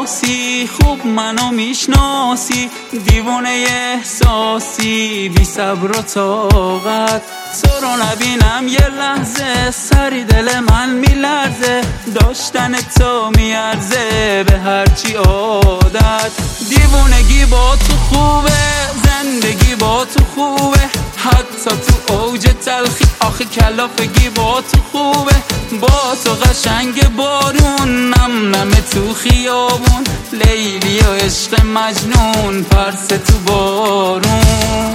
احساسی، خوب منو میشناسی، دیوونه احساسی، بی صبر و طاقت. تو رو نبینم یه لحظه، سری دل من میلرزه، داشتن تو میارزه به هرچی عادت. دیوونگی با تو خوبه، زندگی با تو خوبه، حتی تو اوج تلخی آخه کلافگی با تو خوبه. با تو قشنگ بارون، نم نم تو خیابون، لیلی و عشق مجنون، پرس تو بارون.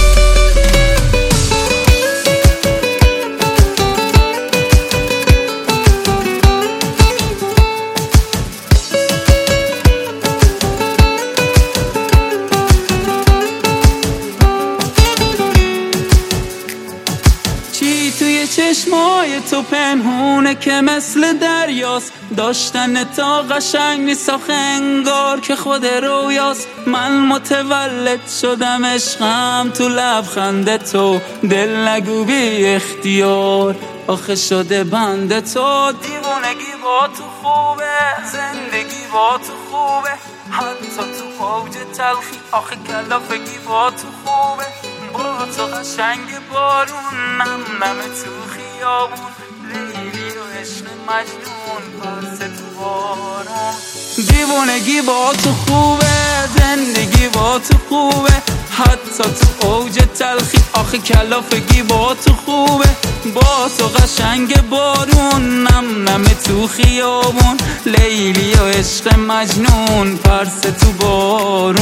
توی چشمای تو پنهونه که مثل دریاست، داشتن تا قشنگ نیست آخه انگار که خود رویاست. من متولد شدم عشقم تو لبخند تو، دل نگو بی اختیار آخه شده بند تو. دیوونگی با تو خوبه، زندگی با تو خوبه، حتی تو اوج تلخی آخه کلافگی با تو خوبه. با تو قشنگ بارون، نم نم تو خیابون، لیلی و عشق مجنون، پرس تو بارون. دیوونگی با تو خوبه، زندگی با تو خوبه، حتی تو اوج تلخی آخه کلافگی با تو خوبه. با تو قشنگ بارون، نم نم تو خیابون، لیلی و عشق مجنون، پرس تو بارون.